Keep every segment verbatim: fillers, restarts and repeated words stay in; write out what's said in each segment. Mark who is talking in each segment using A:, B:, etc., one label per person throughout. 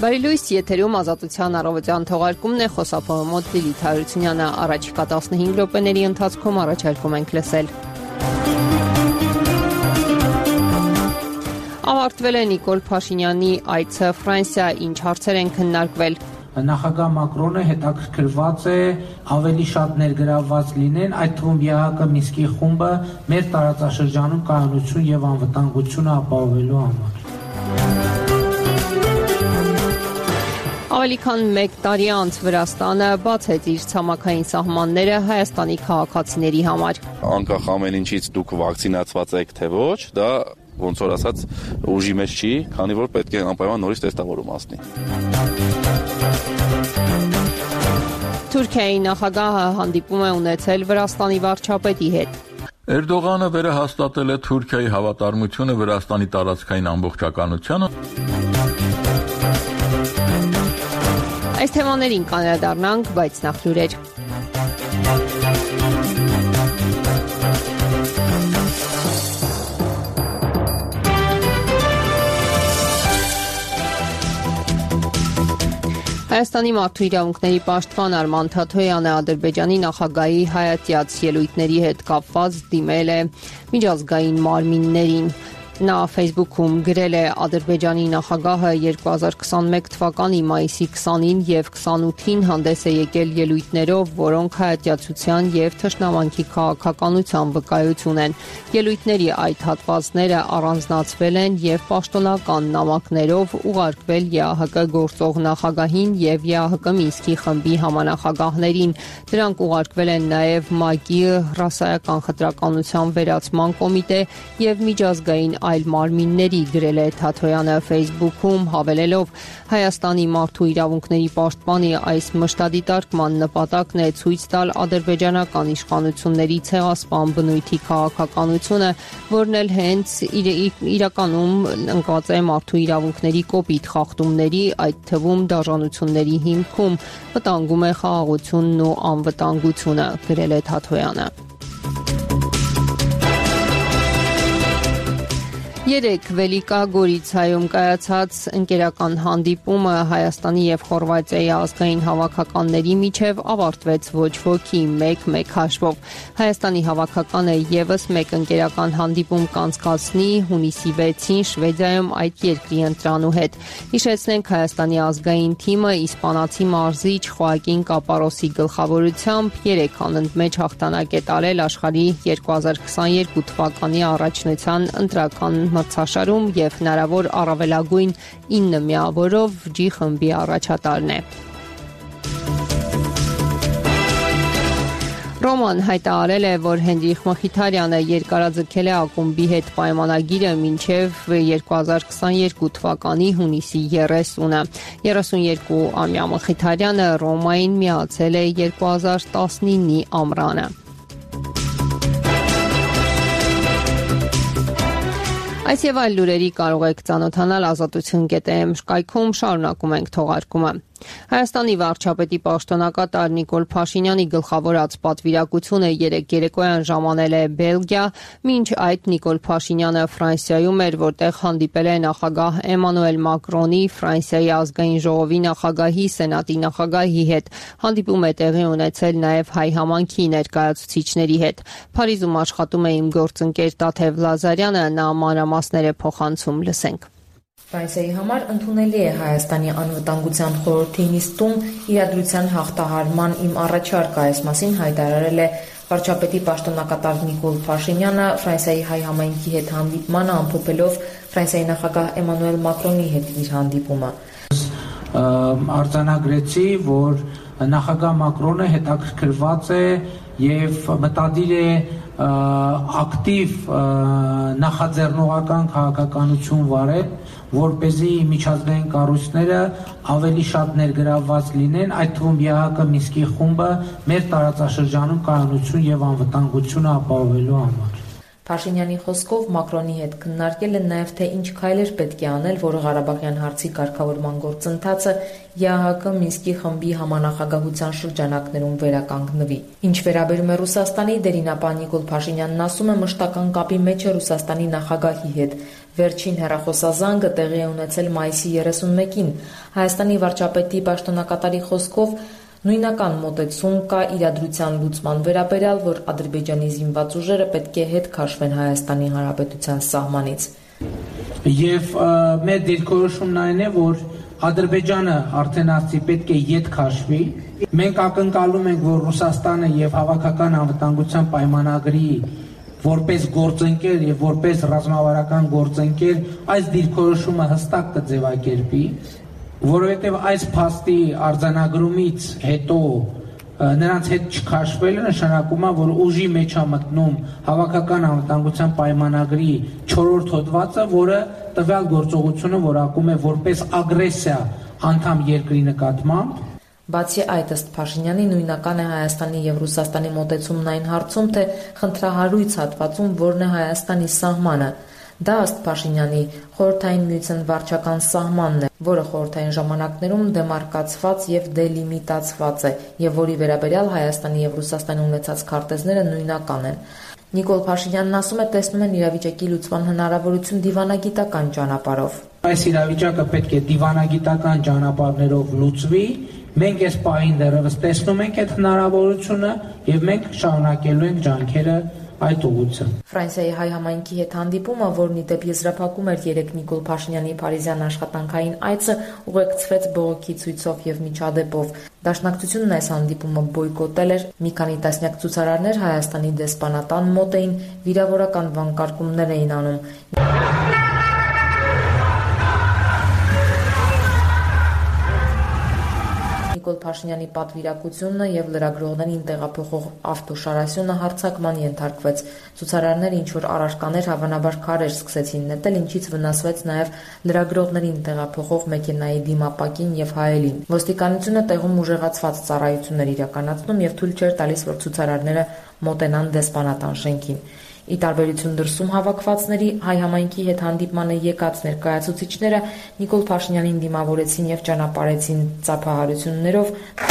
A: Բարի լույս, եթերում Ազատության առավոտյան թողարկումն է, խոսափողը մոտ Լիլիթ Հարությունյանը, առաջիկա տասնհինգ րոպեների ընթացքում առաջարկում ենք լսել։ Ավարտվել է Նիկոլ Փաշինյանի այցը Ֆրանսիա, ինչ հարցեր են քննարկվել։
B: Նախագահ Մակրոնը հետաքրքրված է ավելի շատ ներգրավված լինեն, այդ թվում ԵԱՀԿ Մինսկի խումբը մեր տարածաշրջանում կայունություն եւ անվտանգությունը ապահովելու համար։
A: Ավելի քան մեկ տարի անց Վրաստանը բացեց իր ցամաքային սահմանները Հայաստանի քաղաքացիների համար։
C: Անկախ ամեն ինչից դուք վակցինացված եք թե ոչ, դա ոնց որ ասած ուժի մեջ չի, քանի որ պետք է անպայման նորից տեստավորում ասնի։
A: Թուրքիայի նախագահը հանդիպում է ունեցել Վրաստանի վարչապետի հետ։
D: Էրդողանը վերահաստատել է Թուրքիայի հավատարմությունը Վրաստանի տարածքային ամբողջականությանը։
A: Այս թեմաներին կանրադառնանք, բայց նախ լուրեր։ Հայաստանի մարդու իրավունքների պաշտպան Արման Թաթոյանը Ադրբեջանի նախագահի հայատյաց ելույթների հետ կապված դիմել է միջազգային մարմիններին։ Նա Facebook-ում գրել է Ադրբեջանի նախագահը երկու հազար քսանմեկ թվականի մայիսի քսանին եւ քսանութին հանդես է եկել ելույթներով, որոնք հայատյացության եւ թշնամանքի քաղաքականության վկայություն են։ Ելույթների այդ հատվածները առանձնացվել են եւ պաշտոնական նամակներով ուղարկվել ԵԱՀԿ գործող նախագահին եւ ԵԱՀԿ Մինսկի խմբի համանախագահներին։ Դրանք ուղարկվել են նաեւ ՄԱԿ-ի ռասայական խտրականության վերացման կոմիտե եւ միջազգային այլ մարմինների, գրել է Թաթոյանը Facebook-ում, հավելելով Հայաստանի մարդու իրավունքների պաշտպանի այս մշտադիտարկման նպատակն է ցույց տալ ադրբեջանական իշխանությունների ցեղասպան բնույթի քաղաքականությունը, որն էլ հենց իր, իրականում ընկած է մարդու իրավունքների կոպիտ խախտումների, այդ թվում դաժանությունների հիմքում, վտանգում է խաղաղությունն ու անվտանգությունը, գրել է Թաթոյանը։ Երեկ Վելիկա Գորիցայում կայացած ընկերական հանդիպումը Հայաստանի եւ Խորվաթիայի ազգային հավաքականների միջև ավարտվեց ոչ ոքի մեկ-մեկ հաշվով։ Հայաստանի հավաքականը եւս մեկ ընկերական հանդիպում կանցկացնի հունիսի վեցին Շվեդիայում այդ երկրի ընտրանու հետ։ Հիշեցնենք, Հայաստանի ազգային թիմը իսպանացի մարզիչ Խոակին Կապարոսի գլխավորությամբ երեք անընդմեջ հաղթանակ է տարել աշխարհի երկու հազար քսաներկու թվականի առաջնության ընտրական մրցաշարում եւ հնարավոր առավելագույն ինը միավորով Ջ խմբի առաջատարն է։ Ռոման հայտարարել է, որ Հենրիխ Մխիթարյանը երկարաձգել է ակումբի հետ պայմանագիրը մինչև երկու հազար քսաներկու թվականի հունիսի երեսունը։ երեսունյոթամյա Մխիթարյանը Ռոմային միացել է երկու հազար տասնինի ամռանը։ Այս եւ այլ լուրերի կարող եք ծանոթանալ ազատություն կետ է էմ կայքում, շարունակում ենք թողարկումը։ Հայաստանի վարչապետի պաշտոնակատար Նիկոլ Փաշինյանի գլխավորած պատվիրակությունը երեկ երեկոյան ժամանել է Բելգիա, մինչ այդ Նիկոլ Փաշինյանը Ֆրանսիայում էր, որտեղ հանդիպել է նախագահ Էմանուել Մակրոնի, Ֆրանսիայի ազգային ժողովի նախագահի, Սենատի նախագահի հետ։ Հանդիպում է տեղի ունեցել նաև հայ համայնքի ներկայացուցիչների հետ։ Փարիզում աշխատում է իմ գործընկեր Տաթև Լազարյանը, նա մանրամասներ է փոխանցում, լսենք։
E: Ֆրանսիայի համար ընդունելի է Հայաստանի անվտանգության խորհրդի նիստում իրադրության հաղթահարման իմ առաջարկը, այս մասին հայտարարել է վարչապետի պաշտոնակատար Նիկոլ Փաշինյանը Ֆրանսիայի հայ համայնքի հետ հանդիպմանը, ամփոփելով Ֆրանսիայի նախագահ Էմանուել Մակրոնի հետ իր հանդիպումը։
B: Արձանագրեցի, որ նախագահ Մակրոնը հետաքրքրված է եւ մտադիր է ակտիվ նախաձեռնողական քաղաքականություն վարել, որպեսզի միջազգային կառույցները ավելի շատ ներգրավված լինեն, այդ թվում ԵԱՀԿ Մինսկի խումբը մեր տարածաշրջանում կայունություն եւ անվտանգությունը ապահովելու համար։
E: Փաշինյանի խոսքով Մակրոնի հետ քննարկել են նաև թե ինչ քայլեր պետք է անել, որ Ղարաբաղյան հարցի կարգավորման գործընթացը ԵԱՀԿ Մինսկի խմբի համանախագահության շրջանակներում վերականգնվի։ Ինչ վերաբերում է Ռուսաստանի, դերինապան Նիկոլ Փաշինյանն ասում է մշտական կապի մեջ է Ռուսաստանի նախագահի հետ։ Վերջին հեռախոսազանգը տեղի է ունեցել մայիսի երեսունմեկին։ Հայաստանի վարչապետի պաշտոնակատարի խոսքով նույնական մոտեցում կա իրադրության լուծման վերաբերյալ, որ Ադրբեջանի զինված ուժերը պետք է հետ քաշվեն Հայաստանի Հանրապետության սահմանից։
B: Եվ մեր դիրքորոշումն այն է, որ Ադրբեջանը արդեն ասի պետք է ետ քաշվի։ Մենք ակնկալում ենք, որ Ռուսաստանը եւ Հավաքական անվտանգության պայմանագրի որպես գործընկեր եւ որպես ռազմավարական գործընկեր այս դիրքորոշումը հստակ կձևակերպի, որովհետեւ այս փաստի արձանագրումից հետո նրանց հետ չքաշվելը նշանակում է, որ ուժի մեջ է մտնում Հավաքական անվտանգության պայմանագրի չորրորդ հոդվածը, որը տվյալ գործողությունը որակում է որպես ագրեսիա անդամ երկրի նկատմամբ։
E: Բացի այդ, ըստ Փաշինյանի, նույնական է Հայաստանի եւ Ռուսաստանի մոտեցումն այն հարցում, թե խնդրահարույց հատվածում որն է Հայաստանի սահմանը։ Դա ըստ Փաշինյանի խորհրդային միության վարչական սահմանն է, որը խորհրդային ժամանակներում դեմարկացված եւ դելիմիտացված է, եւ որի վերաբերյալ Հայաստանի եւ Ռուսաստանի ունեցած քարտեզները նույնական են։ Նիկոլ Փաշինյանն ասում է, տեսնում են իրավիճակի լուծման հնարավորություն դիվանագիտական ճանապարհով։
B: Այս իրավիճակը պետք է դիվանագիտական ճանապարհներով լուծվի։ Մենք այս պահին դեռևս տեսնում ենք այդ հնարավորությունը եւ մենք շարունակելու ենք ջանքերը այդ ուղղությամբ։
E: Ֆրանսիայի հայ համայնքի հետ հանդիպումը, որն ի դեպ եզրափակում էր երեք Նիկոլ Փաշինյանի փարիզյան աշխատանքային այցը, ուղեկցվեց բողոքի ցույցով եւ միջադեպով։ Դաշնակցությունն այս հանդիպումը բոյկոտել էր։ Մի քանի տասնյակ ցուցարարներ Հայաստանի դեսպանատան մոտ էին, վիրավորական վանկարկումներ էին անում։ Նիկոլ Փաշինյանի պատվիրակությունը եւ լրագրողներին տեղափոխող ավտոշարասյունը հարձակման ենթարկվեց։ Ցուցարարները ինչ որ առարկաներ, հավանաբար քարեր սկսեցին նետել, ինչից վնասվեց նաեւ լրագրողներին տեղափոխող մեքենայի դիմապակին եւ հայելին։ Ոստիկանությունը տեղում ուժեղացված ծառայություններ իրականացնում եւ թույլ չէր տալիս, որ ցուցարարները մոտենան դեսպանատան շենքին։ Ի տարբերություն դրսում հավաքվածների, հայ համայնքի հետ հանդիպմանը եկած ներկայացուցիչները Նիկոլ Փաշինյանին դիմավորեցին եւ ճանապարհեցին ծափահարություններով։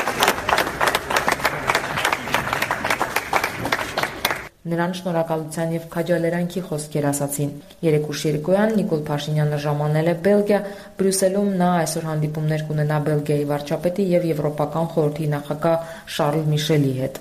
E: Նրան շնորհակալության եւ քաջալերանքի խոսքեր ասացին։ Երեկույթ երեկոյան Նիկոլ Փաշինյանը ժամանել է Բելգիա, Բրյուսելում նա այսօր հանդիպումներ կունենա Բելգիայի վարչապետի եւ Եվրոպական խորհրդի նախագահ Շարլ Միշելի հետ։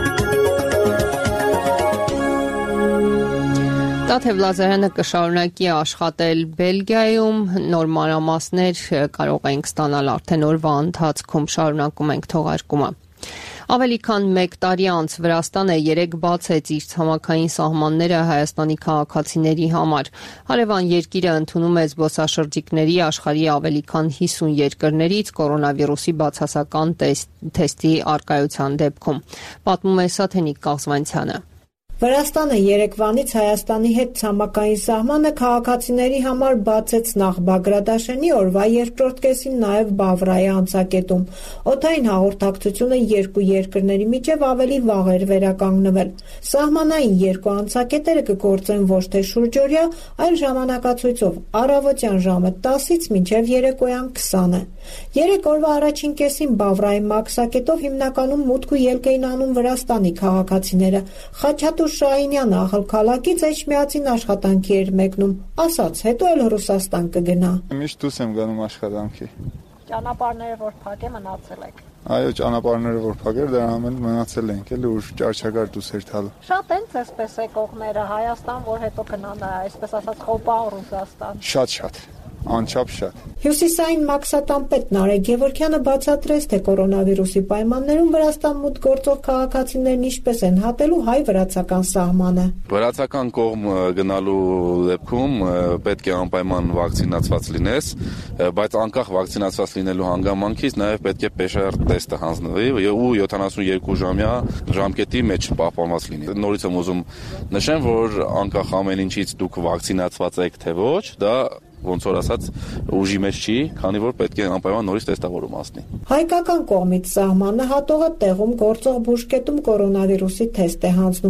A: Տաթև Լազարյանը կշարունակի աշխատել Բելգիայում, նոր մանրամասներ կարող ենք ստանալ արդեն օրվա ընթացքում, շարունակում ենք թողարկումը։ Ավելի քան մեկ տարի անց Վրաստանը երեկ բացեց իր ցամաքային սահմանները Հայաստանի քաղաքացիների համար։ Հարևան երկիրը ընդունում է զբոսաշրջիկների աշխարհի ավելի քան հիսուն երկրներից կորոնավիրուսի բացասական թեստի առկայության դեպքում։ Պատմում է Սաթենիկ Կաղզվանցյանը։
F: Վրաստանը երեկվանից Հայաստանի հետ ցամաքային սահմանը քաղաքացիների համար բացեց նախ Բագրադաշենի, օրվա երկրորդ կեսին նաև Բավրայի անցակետում։ Օդային հաղորդակցությունը երկու երկրների միջև ավելի վաղ էր վերականգնվել։ Սահմանային երկու անցակետերը կգործեն ոչ թե շուրջօրյա, այլ ժամանակացույցով առավոտյան ժամը տասից մինչև երեկոյան քսանը։ Երեք օրվա առաջին կեսին Բավրայի մաքսակետով հիմնականում մուտք ու ելք էին անում Վրաստանի քաղաքացիները։ Խաչատուր Շահինյանը աղալքալակից էջմիածին աշխատանքի էր մեկնում, ասաց, հետո էլ Ռուսաստան կգնա։
G: Միշտ դուրս եմ գնում աշխատանքի։
H: Ճանապարհները որ փակ է մնացել եք։
G: Այո, ճանապարհները որ փակ էր, դրա համար մնացել ենք, էլի ուր ճարչակար դուրս էր տալու։
H: Շատ են այսպես եկողները Հայաստան, որ հետո կնան այսպես ասած խոպան Ռուսաստան։
G: Շատ-շատ, անչափ շատ։
F: Հյուսիսային մաքսատան պետ Նարեկ Գևորգյանը բացատրեց, թե կորոնավիրուսի պայմաններում Վրաստան մուտք գործող քաղաքացիներն ինչպես են հատելու հայ-վրացական սահմանը։
C: Վրացական կողմ գնալու դեպքում պետք է անպայման վակցինացված լինես, բայց անկախ վակցինացված լինելու հանգամանքից նաև պետք է պե շե ար տեստը հանձնվի ու յոթանասունյոթ ժամյա ժամկետի մեջ պահպանված լինի։ Նորից եմ ուզում նշեմ, որ անկախ ամեն ինչից դուք վակցինացված եք թե ոչ, դա ոնց որ ասած ուժի մեջ չի, քանի որ պետք է անպայման նորից տեստավորում անցնի։
F: Հայկական կողմից սահմանը հատողը տեղում գործող բուժկետում կորոնավիրուսի թեստ է հանձնում։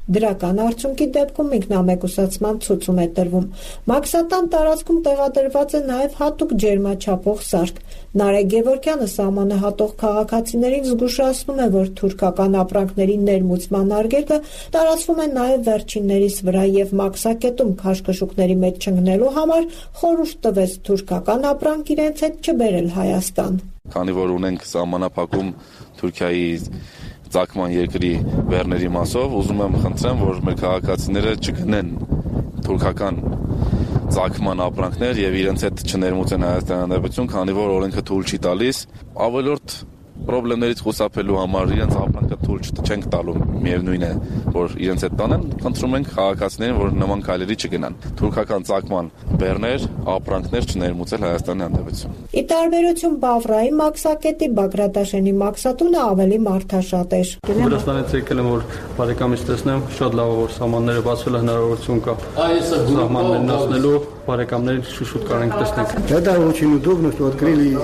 F: Դրական արդյունքի դեպքում ինքնամեկուսացման ցուցում է տրվում։ Մաքսատան տարածքում տեղադրված է նաև հատուկ ջերմաչափող սարք։ Նարեկ Գևորգյանը սահմանը հատող քաղաքացիներին զգուշացնում է, որ թուրքական ապրանքների ներմուծման արգելքը տարածվում է նաև վերջիններիս վրա եւ մաքսակետում քաշքշուկների մեջ չընկնելու համար խորհուրդ տվեց թուրքական ապրանք իրենց հետ չբերել Հայաստան։
C: Քանի որ ունենք սահմանափակում Թուրքիայի ծագման երկրի բեռների մասով, ուզում եմ խնդրեմ, որ մեր քաղաքացիները չգնեն թուրքական ծագման ապրանքներ եւ իրենց հետ չներմուծեն Հայաստանի Հանրապետություն, քանի որ օրենքը թույլ չի տալիս ավելորդ պրոբլեմներից խուսափելու համար իրենց ապրանքը թույլ չենք տալու, միևնույն է, որ իրենց հետ տանեն, խնդրում ենք քաղաքացիներին, որ նման քայլերի չգնան։ Թուրքական ծագման բեռներ, ապրանքներ չներմուծել Հայաստանի Հանրապետություն։
F: Ի տարբերություն Բավրայի մաքսակետի, Բագրատաշենի մաքսատունը ավելի մարդաշատ էր։
I: Վրաստանից եկել եմ, որ բարեկամից տեսնեմ, շատ լավ է, որ սահմանները բացվել, хնարավորություն կա սահմաններն ասնելու, բարեկամներին շուտ կարենք տեսնենք։
J: Это очень удобно, что открыли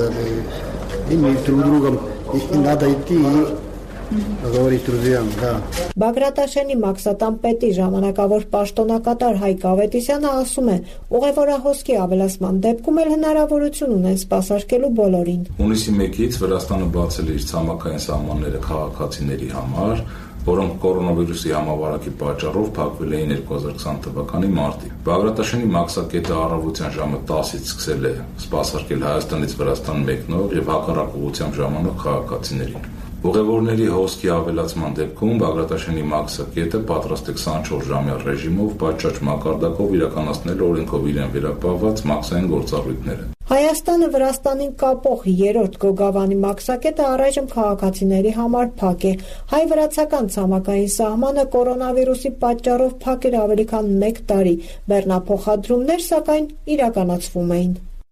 J: ими друг другом, и надо идти и говорить друзьям, да.
F: Բագրատաշենի մաքսատան պետի ժամանակավոր պաշտոնակատար Հայկ Ավետիսյանը ասում է, ուղևորահոսքի ավելացման դեպքում էլ հնարավորություն ունեն սպասարկելու բոլորին։
K: Հունիսի մեկից Վրաստանը բացել է իր ցամաքային սահմանները քաղաքացիների համար, որոնք կորոնավիրուսի համավարակի պատճառով փակվել էին երկու հազար քսան թվականի մարտին։ Բագրատաշենի մաքսակետը առավոտյան ժամը տասից սկսել է սպասարկել Հայաստանից Վրաստան մեկնող եւ հակառակ ուղղությամբ ժամանող քաղաքացիներին։ Ուղևորների հոսքի ավելացման դեպքում Բագրատաշենի մաքսակետը պատրաստ է քսանչորս ժամյա ռեժիմով պատշաճ մակարդակով իրականացնել օրենքով իրեն վերապահված մաքսային գործառույթները։
F: Հայաստանը Վրաստանին կապող երրորդ Գոգավանի մաքսակետը առայժմ քաղաքացիների համար փակ է։ Հայ-վրացական ցամաքային սահմանը կորոնավիրուսի պատճառով փակ էր ավելի քան մեկ տարի։ Բեռնափոխադրումներ սակայն իրականացվում էին։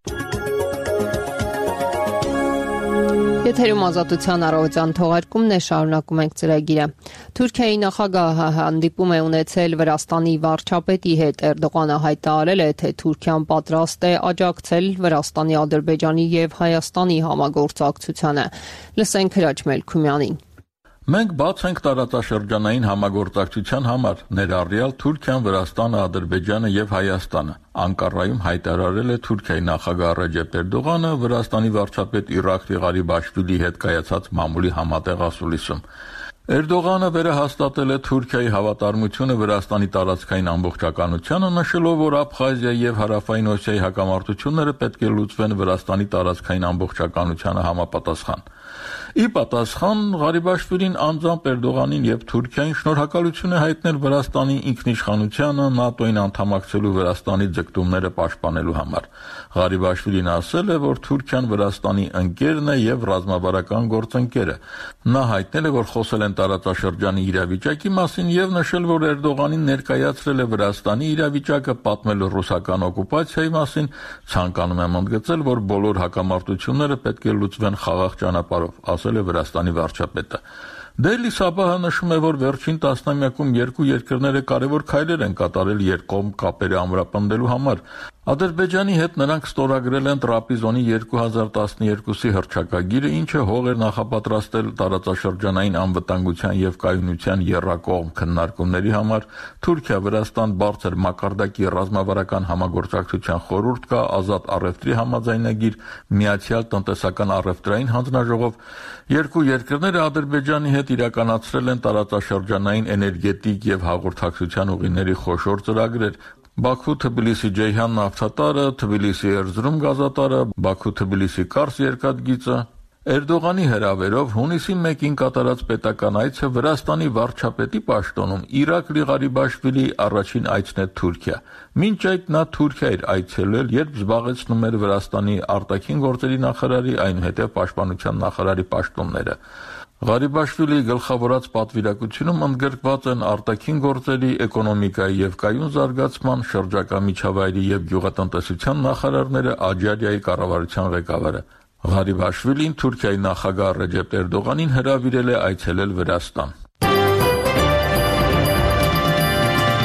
A: Եթերում ազատության առավոտյան թողարկումն է, շարունակում ենք ծրագիրը։ Թուրքիայի նախագահը հանդիպում է ունեցել Վրաստանի վարչապետի հետ։ Էրդողանը հայտարարել է, թե Թուրքիան պատրաստ է աջակցել Վրաստանի, Ադրբեջանի եւ Հայաստանի համագործակցությանը։ Լսենք Հրաչ Մելքումյանին։
D: Մենք բաց ենք տարածաշրջանային համագործակցության համար, ներառյալ Թուրքիան, Վրաստանը, Ադրբեջանը եւ Հայաստանը։ Անկարայում հայտարարել է Թուրքիայի նախագահ Ռեջեփ Էրդողանը Վրաստանի վարչապետ Իրաքլի Ղարիբաշվիլիի հետ կայացած մամուլի համատեղ ասուլիսում։ Էրդողանը վերահաստատել է Թուրքիայի հավատարմությունը Վրաստանի տարածքային ամբողջականությանը, նշելով, որ Աբխազիա եւ Հարավային Օսիայի հակամարտությունները պետք է լուծվեն Վրաստանի տարածքային ամբողջականությանը համապատասխան։ Ի պատասխան Ղարիբաշվիլին անձամբ Էրդողանին եւ Թուրքիային շնորհակալություն է հայտնել Վրաստանի ինքնիշխանությանը, ՆԱՏՕ-ին անդամակցելու Վրաստանի ձգտումները պաշտպանելու համար։ Ղարիբաշվիլին ասել է, որ Թուրքիան Վրաստանի ընկերն է եւ ռազմավարական գործընկերը։ Նա հայտնել է, որ խոսել են տարածաշրջանի իրավիճակի մասին եւ նշել, որ Էրդողանին ներկայացրել է Վրաստանի իրավիճակը, պատմել ռուսական օկուպացիայի մասին, ցանկանում եմ ընդգծել, որ բոլոր հակամարտությունները պետք է լուծվեն խաղաղ ճանապարհով, ասել է Վրաստանի վարչապետը։ Դեյլի Սաբահը նշում է, որ վերջին տասնամյակում երկու երկրները կարևոր քայլեր են կատարել երկկողմ կապերը ամրապնդելու համար։ Ադրբեջանի հետ նրանք ստորագրել են Տրապիզոնի երկու հազար տասներկուսի հռչակագիրը, ինչը հող էր նախապատրաստել տարածաշրջանային անվտանգության եւ կայունության եռակողմ քննարկումների համար։ Թուրքիա-Վրաստան բարձր մակարդակի ռազմավարական համագործակցության խորհուրդ կա, ազատ առևտրի համաձայնագիր, միացյալ տնտեսական առևտրային հանձնաժողով։ Երկու երկրները Ադրբեջանի հետ իրականացրել են տարածաշրջանային էներգետիկ եւ հաղորդակցության ուղիների խոշոր ծրագրեր։ Բաքու-Թբիլիսի-Ջեյհան նավթատարը, Թբիլիսի-Էրզրում գազատարը, Բաքու-Թբիլիսի-Կարս երկաթգիծը։ Էրդողանի հրավերով հունիսի մեկին կատարած պետական այցը Վրաստանի վարչապետի պաշտոնում Իրաքլի Ղարիբաշվիլի առաջին այցն է Թուրքիա։ Մինչ այդ նա Թուրքիա էր այցելել, երբ զբաղեցնում էր Վրաստանի արտաքին գործերի նախարարի, այնուհետև պաշտպանության նախարարի պաշտոնները։ Ղարիբաշվիլիի գլխավորած պատվիրակությունում ընդգրկված են արտաքին գործերի, էկոնոմիկայի եւ կայուն զարգացման, շրջակա միջավայրի եւ գյուղատնտեսության նախարարները, Աջարիայի կառավարության ղեկավարը։ Ղարիբաշվիլին Թուրքիայի նախագահ Ռեջեփ Էրդողանին հրավիրել է այցելել Վրաստան։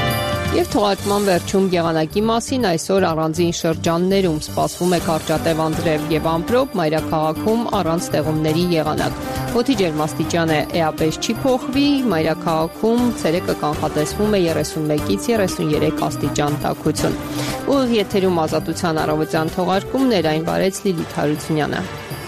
A: Եվ թողարկման վերջում եղանակի մասին այսօր առանձին շրջաններում սպասվում է կարճատև անձրև եւ ամպրոպ, մայրաքաղաքում առանց ստեղումների եղանակ։ Օդի ջերմաստիճանը էապես չի փոխվի, մայրաքաղաքում ցերեկը կանխատեսվում է երեսունմեկից երեսուներեք աստիճան տաքություն։ Ուղիղ եթերում Ազատության առավոտյան թողարկումներ, այն վարեց Լիլիթ Հարությունյանը։